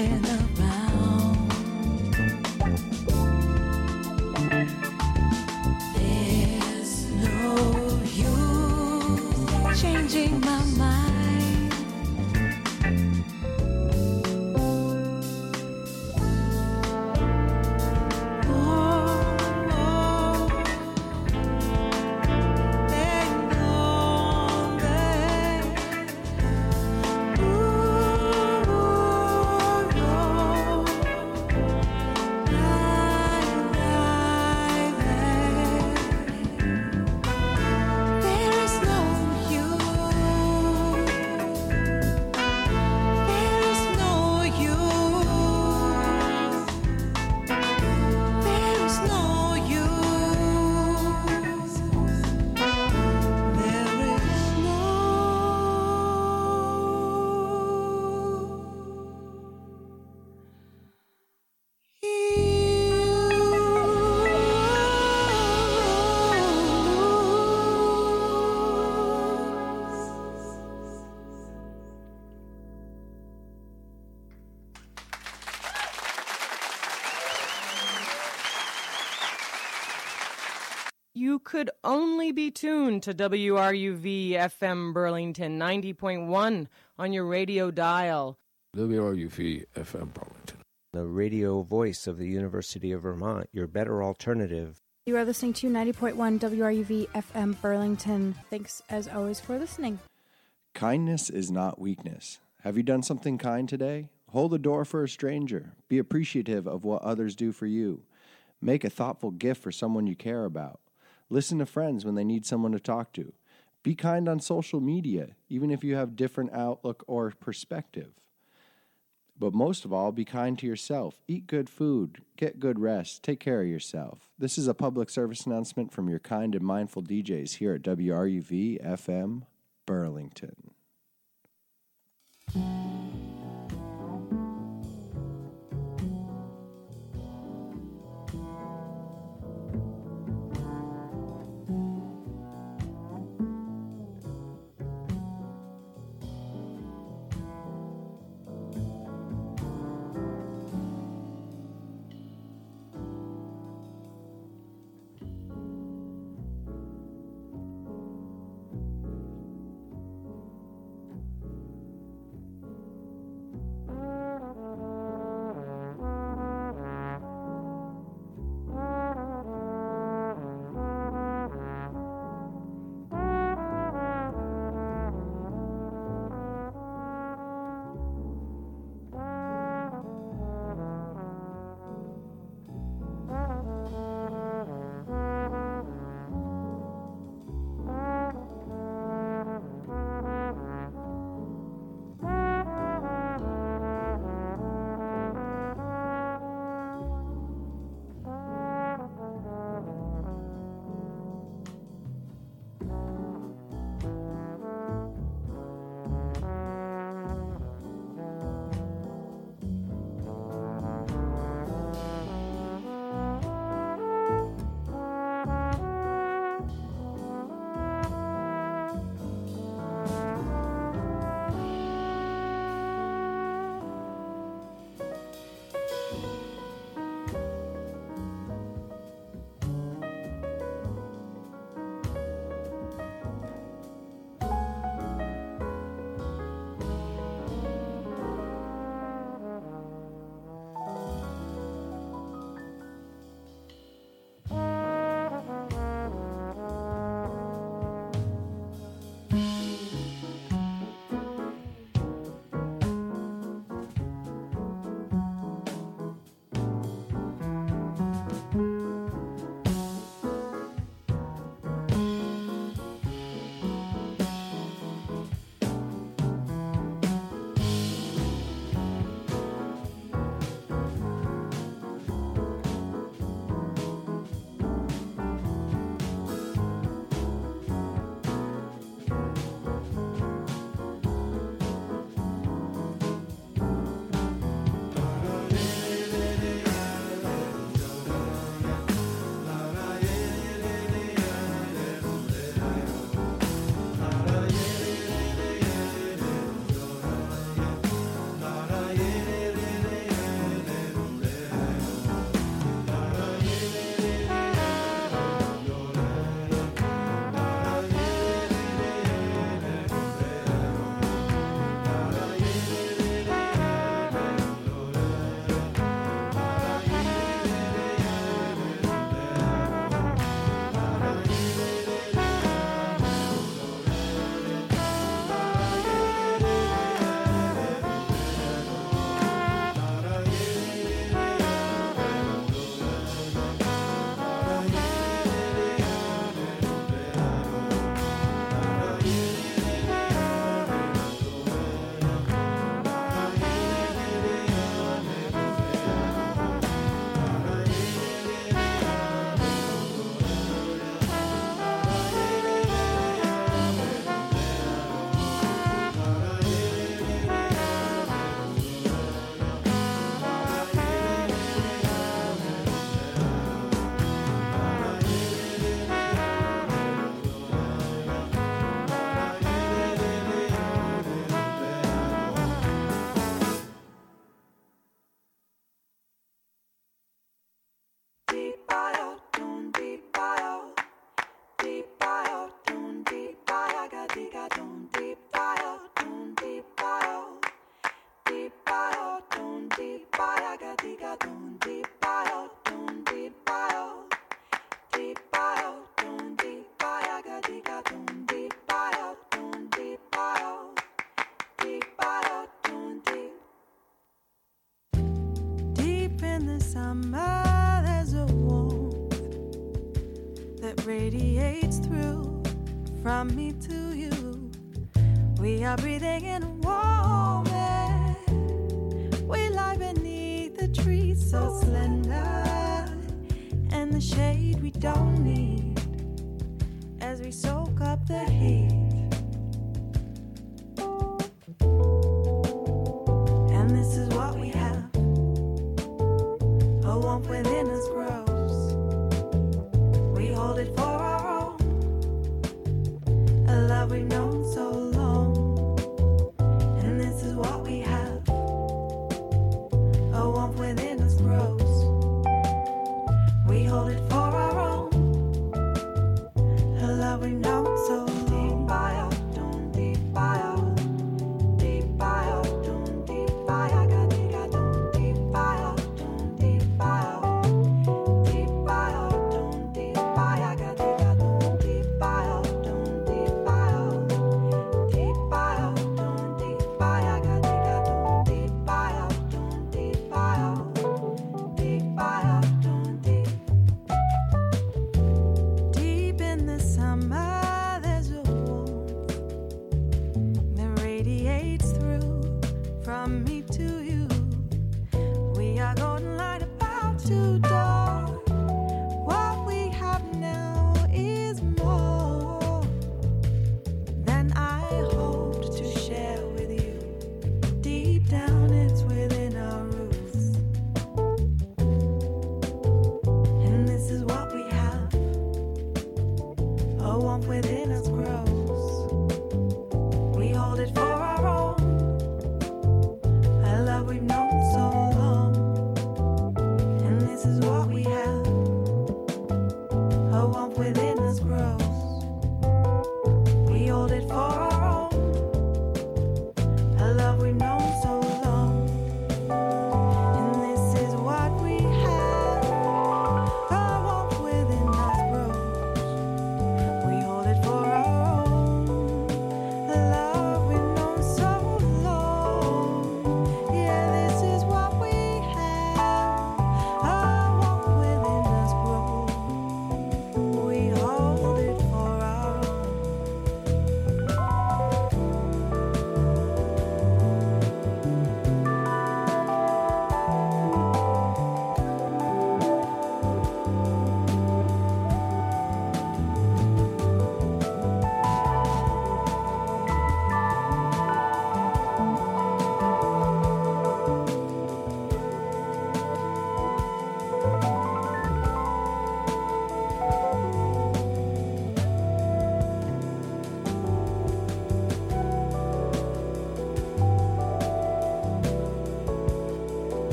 fooling around. There's no use changing my mind. You could only be tuned to WRUV FM Burlington 90.1 on your radio dial. WRUV FM Burlington. The radio voice of the University of Vermont, your better alternative. You are listening to 90.1 WRUV FM Burlington. Thanks, as always, for listening. Kindness is not weakness. Have you done something kind today? Hold the door for a stranger. Be appreciative of what others do for you. Make a thoughtful gift for someone you care about. Listen to friends when they need someone to talk to. Be kind on social media, even if you have different outlook or perspective. But most of all, be kind to yourself. Eat good food. Get good rest. Take care of yourself. This is a public service announcement from your kind and mindful DJs here at WRUV FM Burlington. Deep in the summer, there's a warmth that radiates through from me to you. We are breathing in a warm air. We lie beneath the trees so slender, and the shade we don't need as we soak up the heat. And this is what we have. A warmth within us grows. We hold it for our own. A love we've known so long. And this is what we have. A warmth within us grows. We hold it for our own. A love we've known so long. Deep in the summer, there's a warmth that radiates through from me to